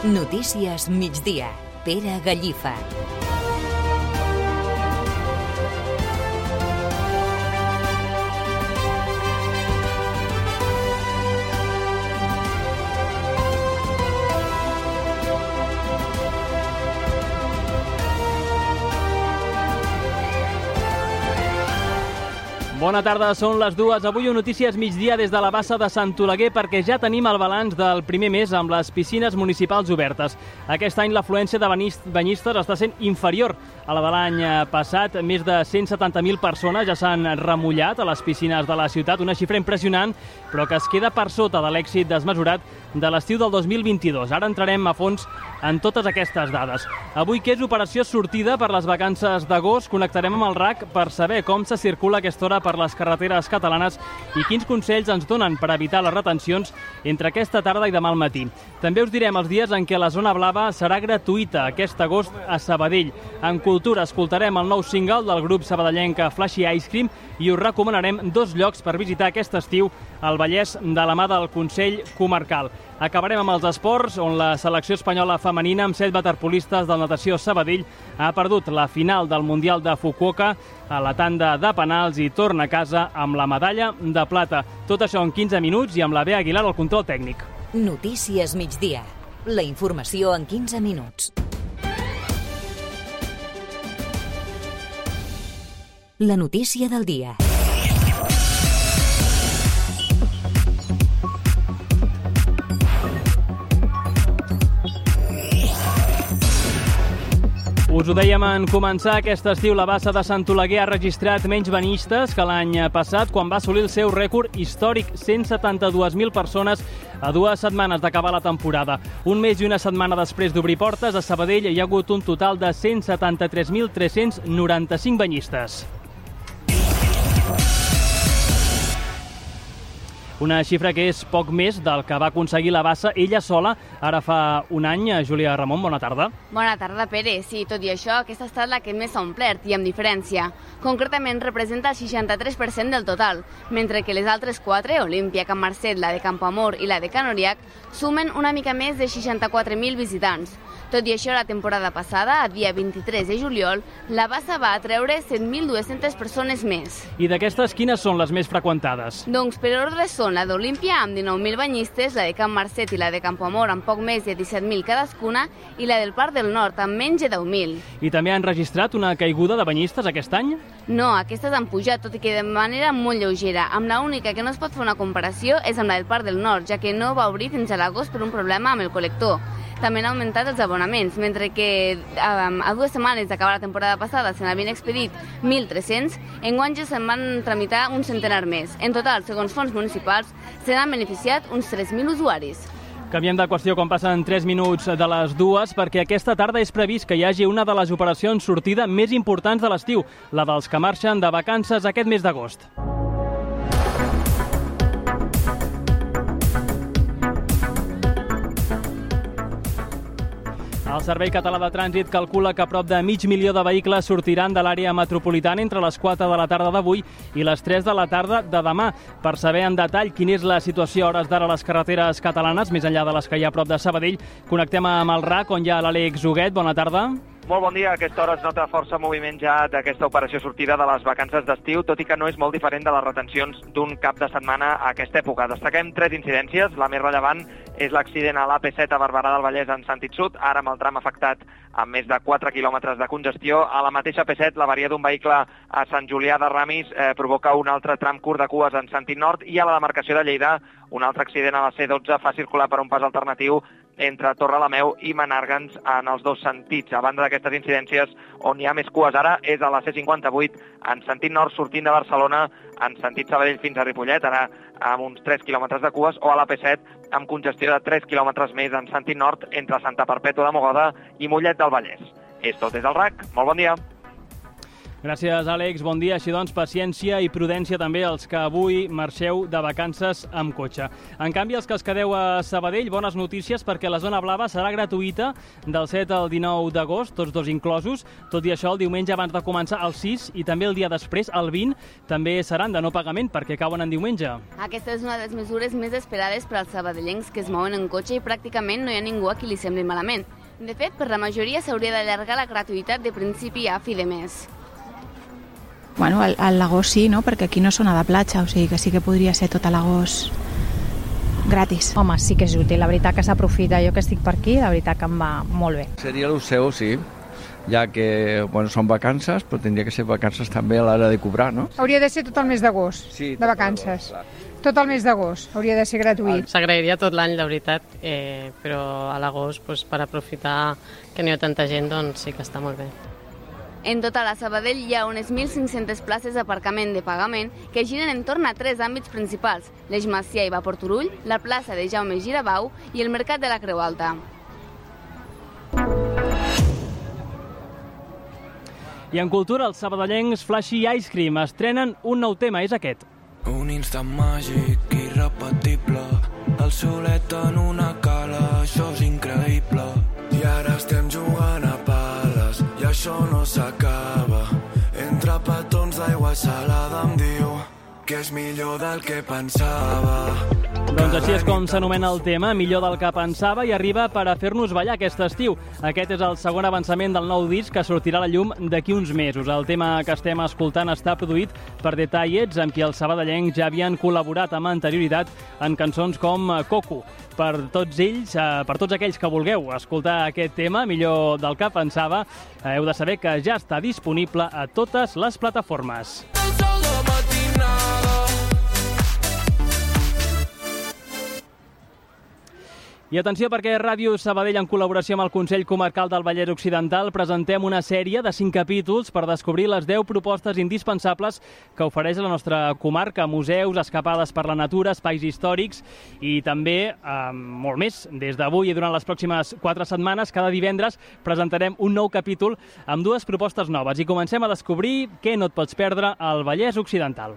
Notícies migdia. Pere Gallifa. Bona tarda, són les 2. Avui a Notícies migdia des de la Bassa de Sant Oleguer perquè ja tenim el balanç del primer mes amb les piscines municipals obertes. Aquest any l'afluència de banyistes està sent inferior a la de l'any passat. Més de 170.000 persones ja s'han remullat a les piscines de la ciutat, una xifra impressionant, però que es queda per sota de l'èxit desmesurat de l'estiu del 2022. Ara entrarem a fons en totes aquestes dades. Avui, que és operació sortida per les vacances d'agost, connectarem amb el RAC per saber com se circula a aquesta hora per les carreteres catalanes i quins consells ens donen per evitar les retencions entre aquesta tarda i demà al matí. També us direm els dies en què la zona blava serà gratuïta aquest agost a Sabadell. En cultura escoltarem el nou single del grup sabadellenc Flashy Ice Cream i us recomanarem 2 llocs per visitar aquest estiu al Vallès de la mà del Consell Comarcal. Acabarem amb els esports, on la selecció espanyola femenina amb 7 waterpolistes del Natació Sabadell ha perdut la final del Mundial de Fukuoka a la tanda de penals i torna a casa amb la medalla de plata. Tot això en 15 minuts i amb la Bea Aguilar al control tècnic. Notícies migdia. La informació en 15 minuts. La notícia del dia. Us ho dèiem en començar, aquest estiu la Bassa de Sant Oleguer ha registrat menys banyistes que l'any passat, quan va assolir el seu rècord històric, 172.000 persones a 2 setmanes d'acabar la temporada. Un mes i una setmana després d'obrir portes, a Sabadell hi ha hagut un total de 173.395 banyistes. Una xifra que és poc més del que va aconseguir la Bassa ella sola ara fa un any. Júlia Ramon, bona tarda. Bona tarda, Pere. Sí, tot i això, aquesta ha estat la que més s'ha omplert, i amb diferència. Concretament, representa el 63% del total, mentre que les altres 4, Olímpia, Can Marcet, la de Campoamor i la de Can Oriac, sumen una mica més de 64.000 visitants. Tot i això, la temporada passada, a dia 23 de juliol, la Bassa va atreure 7.200 persones més. I d'aquestes, quines són les més freqüentades? Doncs per ordre són la d'Olímpia, amb 19.000 banyistes, la de Can Marcet i la de Campoamor, amb poc més de 17.000 cadascuna, i la del Parc del Nord, amb menys de 10.000. I també han registrat una caiguda de banyistes aquest any? No, aquestes han pujat, tot i que de manera molt lleugera. Amb l'única que no es pot fer una comparació és amb la del Parc del Nord, ja que no va obrir fins a l'agost per un problema amb el col·lector. També han augmentat els abonaments, mentre que a 2 setmanes d'acabar la temporada passada se n'havien expedit 1.300, enguany ja se'n van tramitar un centenar més. En total, segons fons municipals, se n'han beneficiat uns 3.000 usuaris. Canviem de qüestió quan passen 3 minuts de les 2, perquè aquesta tarda és previst que hi hagi una de les operacions sortida més importants de l'estiu, la dels que marxen de vacances aquest mes d'agost. El Servei Català de Trànsit calcula que prop de 500.000 de vehicles sortiran de l'àrea metropolitana entre les 4 de la tarda d'avui i les 3 de la tarda de demà. Per saber en detall quina és la situació a hores d'ara a les carreteres catalanes, més enllà de les que hi ha a prop de Sabadell, connectem amb el RAC, on hi ha l'Àlex Huguet. Bona tarda. Molt bon dia. A aquesta hora es nota força moviment ja d'aquesta operació sortida de les vacances d'estiu, tot i que no és molt diferent de les retencions d'un cap de setmana a aquesta època. Destaquem 3 incidències. La més rellevant és l'accident a l'AP7 a Barberà del Vallès en sentit sud, ara amb el tram afectat amb més de 4 quilòmetres de congestió. A la mateixa AP7, l'avaria d'un vehicle a Sant Julià de Ramis provoca un altre tram curt de cues en sentit nord, i a la demarcació de Lleida, un altre accident a la C12 fa circular per un pas alternatiu entre Torrelameu i Menàrguens en els 2 sentits. A banda d'aquestes incidències, on hi ha més cues ara és a la C58 en sentit nord sortint de Barcelona en sentit Sabadell fins a Ripollet, ara amb uns 3 quilòmetres de cues, o a l'AP7 amb congestió de 3 quilòmetres més en sentit nord entre Santa Perpètua de Mogoda i Mollet del Vallès. És tot des del RAC. Molt bon dia. Gràcies, Àlex. Bon dia. Així doncs, paciència i prudència també als que avui marxeu de vacances amb cotxe. En canvi, els que es quedeu a Sabadell, bones notícies perquè la zona blava serà gratuïta del 7 al 19 d'agost, tots dos inclosos. Tot i això, el diumenge abans de començar el 6 i també el dia després, el 20, també seran de no pagament perquè cauen en diumenge. Aquesta és una de les mesures més esperades per als sabadellencs que es mouen en cotxe i pràcticament no hi ha ningú a qui li sembli malament. De fet, per la majoria s'hauria d'allargar la gratuïtat de principi a fi de mes. Bueno, a l'agost sí, no? Perquè aquí no és zona de platja, o sigui que sí que podria ser tot a l'agost gratis. Home, sí que és útil, la veritat que s'aprofita. Jo que estic per aquí, la veritat que em va molt bé. Seria el seu, sí, ja que són vacances, però tindria que ser vacances també a l'hora de cobrar, no? Hauria de ser tot el mes d'agost, sí, de vacances. Tot el mes d'agost hauria de ser gratuït. S'agrairia tot l'any, la veritat, però a l'agost, per aprofitar que no hi ha tanta gent, doncs sí que està molt bé. En total, a Sabadell hi ha unes 1.500 places d'aparcament de pagament que giren entorn a 3 àmbits principals: l'Eix Macià i Vapor Turull, la plaça de Jaume Girabau i el Mercat de la Creu Alta. I en cultura, els sabadellencs Flashy Ice Cream estrenen un nou tema, és aquest. Un instant màgic, irrepetible, el solet en una cala, això és increïble. I ara estem jugant a pales, i això no s'acaba. Entre petons d'aigua salada em diu que és millor del que pensava. Doncs així és com s'anomena el tema, millor del que pensava, i arriba per a fer-nos ballar aquest estiu. Aquest és el segon avançament del nou disc que sortirà a la llum d'aquí uns mesos. El tema que estem escoltant està produït per Detallets, amb qui els sabadellencs ja havien col·laborat amb anterioritat en cançons com Coco. Per tots aquells que vulgueu escoltar aquest tema, millor del que pensava, heu de saber que ja està disponible a totes les plataformes. I atenció, perquè Ràdio Sabadell, en col·laboració amb el Consell Comarcal del Vallès Occidental, presentem una sèrie de 5 capítols per descobrir les 10 propostes indispensables que ofereix la nostra comarca: museus, escapades per la natura, espais històrics i també molt més. Des d'avui i durant les pròximes 4 setmanes, cada divendres presentarem un nou capítol amb 2 propostes noves i comencem a descobrir què no et pots perdre al Vallès Occidental.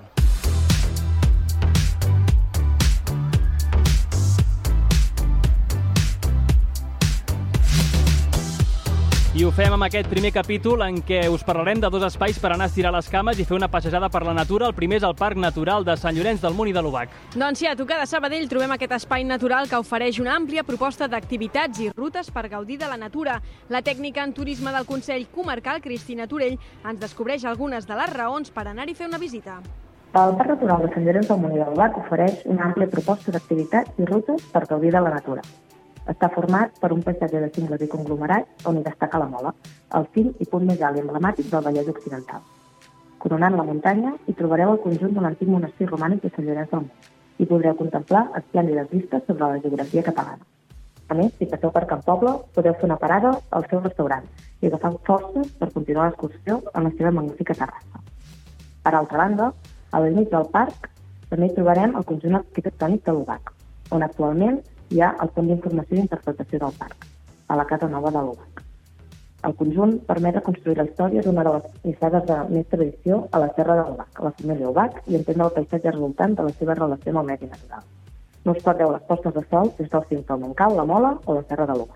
I ho fem amb aquest primer capítol en què us parlarem de 2 espais per anar a estirar les cames i fer una passejada per la natura. El primer és el Parc Natural de Sant Llorenç del Munt i de l'Obac. Doncs sí, a tocar de Sabadell trobem aquest espai natural que ofereix una àmplia proposta d'activitats i rutes per gaudir de la natura. La tècnica en turisme del Consell Comarcal, Cristina Torell, ens descobreix algunes de les raons per anar-hi a fer una visita. El Parc Natural de Sant Llorenç del Munt i de l'Obac ofereix una àmplia proposta d'activitats i rutes per gaudir de la natura. Està format per un paisatge de cingles i conglomerats on hi destaca la Mola, el cim i punt més alt i emblemàtic del Vallès Occidental. Coronant la muntanya hi trobareu el conjunt de l'antic monestir romànic de Sant Llorenç del Munt i podreu contemplar esplèndides vistes sobre la geografia catalana. A més, si passeu per Can Poble, podeu fer una parada al seu restaurant i agafar forces per continuar l'excursió en la seva magnífica terrassa. Per altra banda, a l'inici del parc també hi trobarem el conjunt arquitectònic de l'Obac, on actualment hi ha el punt d'informació i interpretació del parc, a la Casa Nova de l'Obac. El conjunt permet reconstruir la història d'una de les nissagues de més tradició a la Serra de l'Obac, a la família Obac, i entendre el paisatge resultant de la seva relació amb el medi natural. No us perdeu les postes de sol des del cim del Montcal, la Mola o la Serra de l'Obac.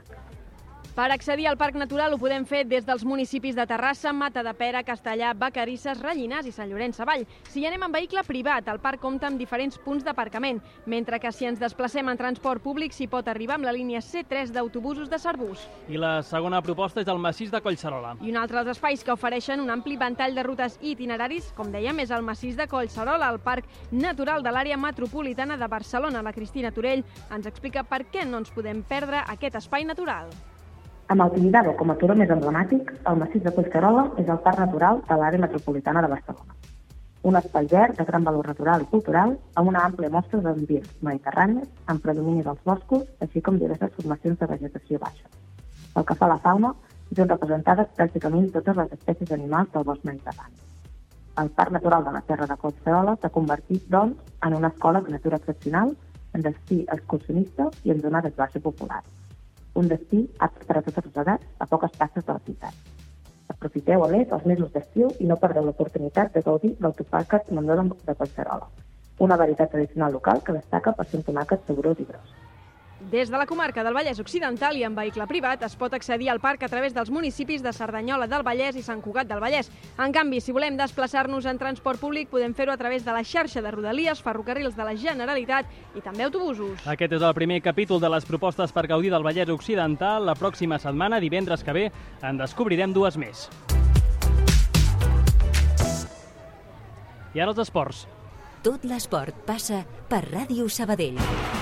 Per accedir al Parc Natural ho podem fer des dels municipis de Terrassa, Matadepera, Castellà, Vacarisses, Rellinars i Sant Llorenç Savall. Si hi anem en vehicle privat, el parc compta amb diferents punts d'aparcament, mentre que si ens desplacem en transport públic s'hi pot arribar amb la línia C3 d'autobusos de Cerdús. I la segona proposta és el massís de Collserola. I un altre dels espais que ofereixen un ampli ventall de rutes i itineraris, com dèiem, és el massís de Collserola, el Parc Natural de l'àrea metropolitana de Barcelona. La Cristina Torell ens explica per què no ens podem perdre aquest espai natural. Amb el Tibidabo com a turó més emblemàtic, el massís de Collserola és el parc natural de l'àrea metropolitana de Barcelona. Un espai verd de gran valor natural i cultural amb una àmplia mostra d'ambients mediterranis amb predomini dels boscos, així com diverses formacions de vegetació baixa. Pel que fa a la fauna, hi són representades pràcticament totes les espècies animals del bosc mediterrani. El Parc Natural de la Serra de Collserola s'ha convertit, doncs, en una escola de natura excepcional, en destí excursionista i en zona d'esbarjo popular. Un destí apte per a totes les edats, a poques passes de la ciutat. A Aprofiteu a més els mesos d'estiu i no perdeu l'oportunitat de gaudir del tomàquet Mendoza de Collserola, una varietat tradicional local que destaca per ser un tomàquet saborós i gros. Des de la comarca del Vallès Occidental i en vehicle privat es pot accedir al parc a través dels municipis de Cerdanyola del Vallès i Sant Cugat del Vallès. En canvi, si volem desplaçar-nos en transport públic, podem fer-ho a través de la xarxa de Rodalies, ferrocarrils de la Generalitat i també autobusos. Aquest és el primer capítol de les propostes per gaudir del Vallès Occidental. La pròxima setmana, divendres que ve, en descobrirem 2 més. I ara els esports. Tot l'esport passa per Ràdio Sabadell.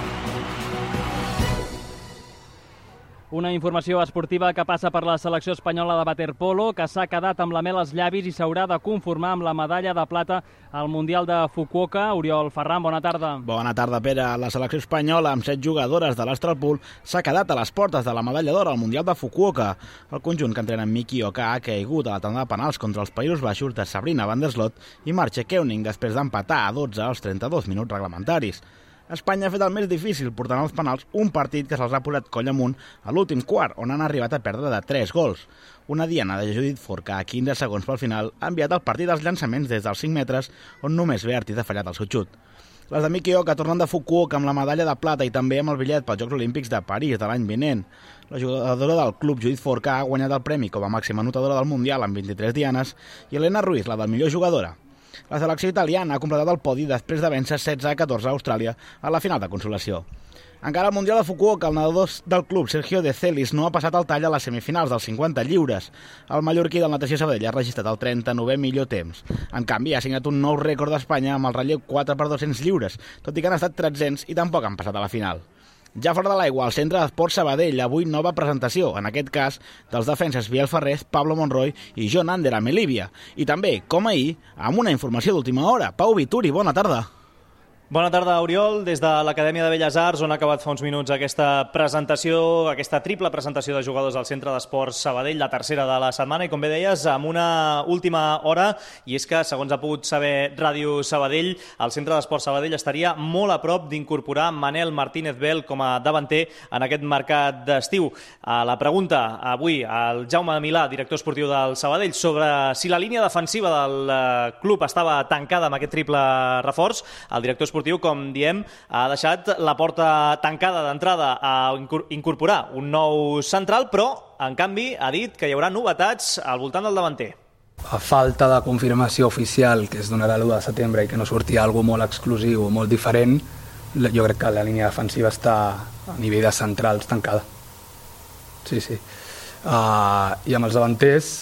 Una informació esportiva que passa per la selecció espanyola de waterpolo, que s'ha quedat amb la mel als llavis i s'haurà de conformar amb la medalla de plata al Mundial de Fukuoka. Oriol Ferran, bona tarda. Bona tarda, Pere. La selecció espanyola, amb 7 jugadores de l'Astral Pool, s'ha quedat a les portes de la medalla d'or al Mundial de Fukuoka. El conjunt que entrena Miki Oka ha caigut a la tanda de penals contra els Països Baixos de Sabrina van der Slot i Marche Keuning després d'empatar a 12 als 32 minuts reglamentaris. Espanya ha fet el més difícil, portant als penals un partit que se'ls ha posat coll amunt a l'últim quart, on han arribat a perdre de 3 gols. Una diana de Judit Forca a 15 segons pel final ha enviat el partit als llançaments des dels 5 metres, on només Beartiz ha fallat el seu xut. Les de Miki Oka tornen de Fukuoka amb la medalla de plata i també amb el bitllet pels Jocs Olímpics de París de l'any vinent. La jugadora del club, Judit Forca, ha guanyat el premi com a màxima anotadora del Mundial amb 23 dianes i Elena Ruiz, la del millor jugadora. La selecció italiana ha completat el podi després de vèncer 16-14 a Austràlia a la final de consolació. Encara al Mundial de Fukuoka, el nedador del club, Sergio De Celis, no ha passat el tall a les semifinals dels 50 lliures. El mallorquí del Natació Sabadell ha registrat el 39è millor temps. En canvi, ha signat un nou rècord d'Espanya amb el relleu 4x200 lliures, tot i que han estat 300 i tampoc han passat a la final. Ja fora de l'aigua, al Centre d'Esports Sabadell, avui nova presentació, en aquest cas, dels defenses Biel Ferrés, Pablo Monroy i John Ander a Melívia. I també, com ahir, amb una informació d'última hora. Pau Vituri, bona tarda. Bona tarda, Oriol. Des de l'Acadèmia de Belles Arts, on ha acabat fa uns minuts aquesta presentació, aquesta triple presentació de jugadors al Centre d'Esports Sabadell, la tercera de la setmana, i com bé deies, amb una última hora, i és que, segons ha pogut saber Ràdio Sabadell, el Centre d'Esports Sabadell estaria molt a prop d'incorporar Manel Martínez Bel com a davanter en aquest mercat d'estiu. La pregunta avui al Jaume Milà, director esportiu del Sabadell, sobre si la línia defensiva del club estava tancada amb aquest triple reforç, el director esportiu, com diem, ha deixat la porta tancada d'entrada a incorporar un nou central, però, en canvi, ha dit que hi haurà novetats al voltant del davanter. A falta de confirmació oficial, que es donarà l'1 de setembre i que no sortia alguna molt exclusiu o molt diferent, jo crec que la línia defensiva està a nivell de centrals tancada. Sí. I amb els davanters,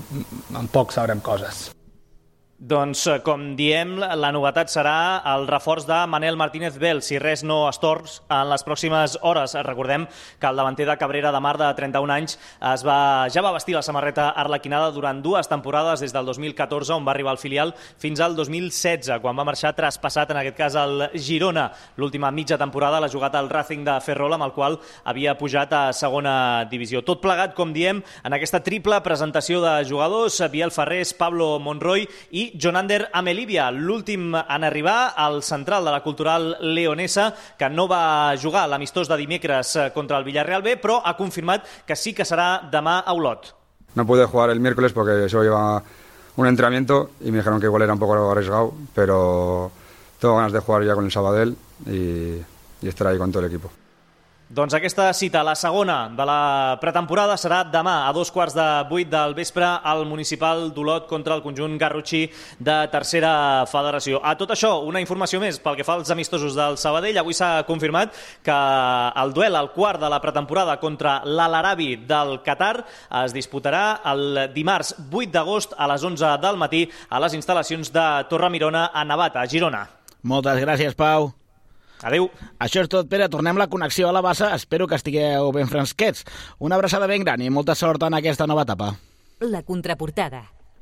en poc sabrem coses. Doncs, com diem, la novetat serà el reforç de Manel Martínez Bel, si res no es tors en les pròximes hores. Recordem que el davanter de Cabrera de Mar, de 31 anys, ja va vestir la samarreta arlequinada durant 2 temporades, des del 2014, on va arribar al filial, fins al 2016, quan va marxar traspassat, en aquest cas, al Girona. L'última mitja temporada l'ha jugat al Racing de Ferrol, amb el qual havia pujat a segona divisió. Tot plegat, com diem, en aquesta triple presentació de jugadors, Biel Ferrés, Pablo Monroy i John Ander a Melívia, l'últim en arribar, al central de la Cultural leonesa, que no va jugar l'amistós de dimecres contra el Villarreal B, però ha confirmat que sí que serà demà a Olot. No pude jugar el miércoles porque solo lleva un entrenamiento y me dijeron que igual era un poco arriesgado, pero tengo ganas de jugar ya con el Sabadell y estar ahí con todo el equipo. Doncs aquesta cita, la segona de la pretemporada, serà demà a 7:15 del vespre al Municipal d'Olot contra el conjunt garrotxí de tercera federació. A tot això, una informació més pel que fa als amistosos del Sabadell. Avui s'ha confirmat que el duel, el quart de la pretemporada contra l'Al-Arabi del Qatar, es disputarà el dimarts 8 d'agost a les 11 del matí a les instal·lacions de Torremirona a Navata, a Girona. Moltes gràcies, Pau. Adéu. Això és tot, Pere. Tornem la connexió a la bassa. Espero que estigueu ben fresquets. Una abraçada ben gran i molta sort en aquesta nova etapa. La contraportada.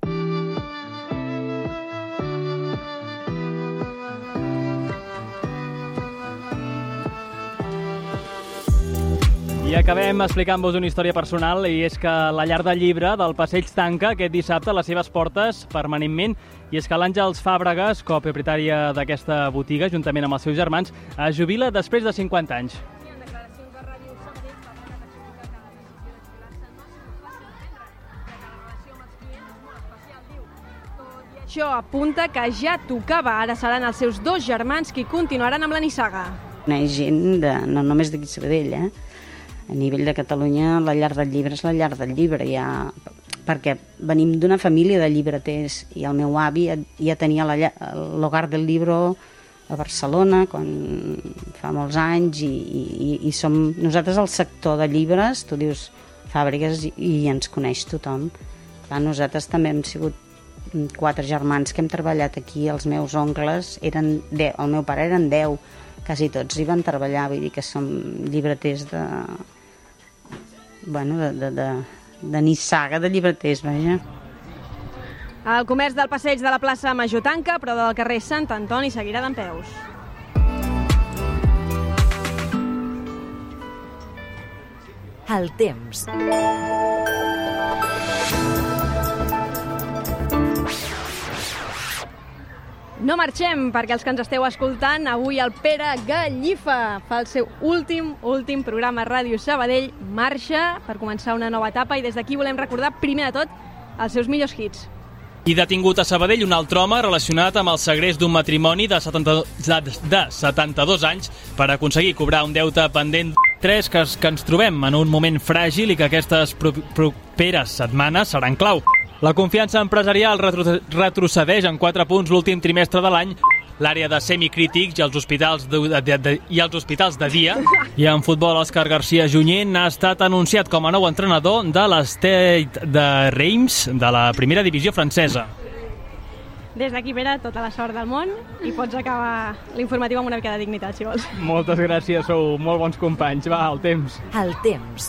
I acabem explicant-vos una història personal, i és que la llar del llibre del Passeig tanca aquest dissabte les seves portes permanentment, i és que l'Àngels Fàbregas, copropietària d'aquesta botiga, juntament amb els seus germans, es jubila després de 50 anys. Això apunta que ja tocava, ara seran els seus 2 germans qui continuaran amb la nissaga. Hi ha gent, no només d'aquí Sabadell, a nivell de Catalunya, la llar del llibre és la llar del llibre, perquè venim d'una família de llibreters i el meu avi ja tenia l'hogar del llibre a Barcelona fa molts anys i som nosaltres el sector de llibres, tu dius fàbriques i ens coneix tothom. Nosaltres també hem sigut 4 germans que hem treballat aquí, els meus oncles eren 10, el meu pare eren 10, quasi tots hi van treballar, vull dir que som llibreters de nissaga de llibreters, vaja. El comerç del passeig de la plaça Major tanca, però del carrer Sant Antoni seguirà dempeus. El temps. No marxem, perquè els que ens esteu escoltant, avui el Pere Gallifa fa el seu últim programa a Ràdio Sabadell, marxa per començar una nova etapa i des d'aquí volem recordar, primer de tot, els seus millors hits. I detingut a Sabadell un altre home relacionat amb el segrest d'un matrimoni de 72 anys per aconseguir cobrar un deute pendent. 3 que ens trobem en un moment fràgil i que aquestes properes setmanes seran clau. La confiança empresarial retrocedeix en 4 punts l'últim trimestre de l'any. L'àrea de semicrítics i els hospitals de dia. I en futbol, Òscar García Junyent ha estat anunciat com a nou entrenador de l'Stade de Reims de la primera divisió francesa. Des d'aquí, Pere, tota la sort del món i pots acabar l'informatiu amb una mica de dignitat, si vols. Moltes gràcies, sou molt bons companys. Va, el temps. El temps.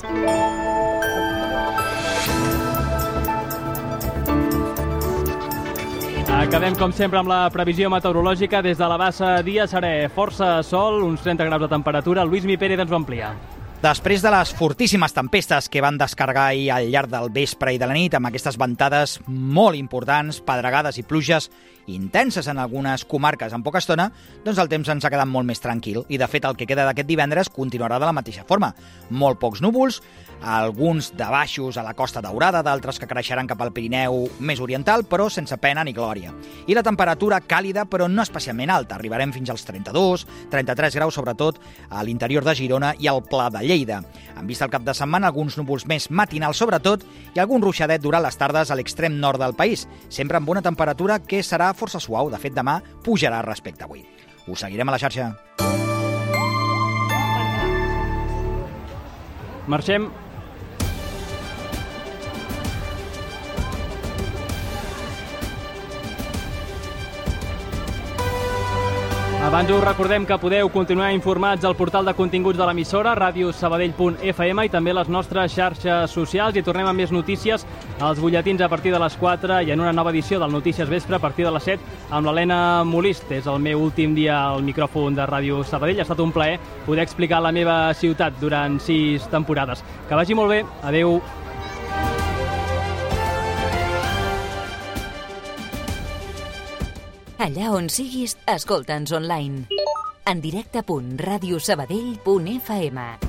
Acabem, com sempre, amb la previsió meteorològica. Des de la Bassa Dia serà força sol, uns 30 graus de temperatura. Lluís Pérez ens ho amplia. Després de les fortíssimes tempestes que van descarregar ahir al llarg del vespre i de la nit, amb aquestes ventades molt importants, pedregades i pluges intenses en algunes comarques en poca estona, doncs el temps ens ha quedat molt més tranquil i, de fet, el que queda d'aquest divendres continuarà de la mateixa forma. Molt pocs núvols, alguns de baixos a la Costa Daurada, d'altres que creixeran cap al Pirineu més oriental, però sense pena ni glòria. I la temperatura càlida, però no especialment alta. Arribarem fins als 32, 33 graus, sobretot a l'interior de Girona i al Pla de Lleida. En vista al cap de setmana, alguns núvols més matinals, sobretot, i algun ruixadet durant les tardes a l'extrem nord del país, sempre amb una temperatura que serà força suau. De fet, demà pujarà respecte a avui. Us seguirem a la xarxa. Marxem. Abans us recordem que podeu continuar informats al portal de continguts de l'emissora, radiosabadell.fm, i també les nostres xarxes socials. I tornem amb més notícies als butlletins a partir de les 4 i en una nova edició del Notícies Vespre a partir de les 7 amb l'Helena Molist. És el meu últim dia al micròfon de Ràdio Sabadell. Ha estat un plaer poder explicar la meva ciutat durant 6 temporades. Que vagi molt bé. Adéu. Allà on siguis, escolta'ns online. En directe.radiosabadell.fm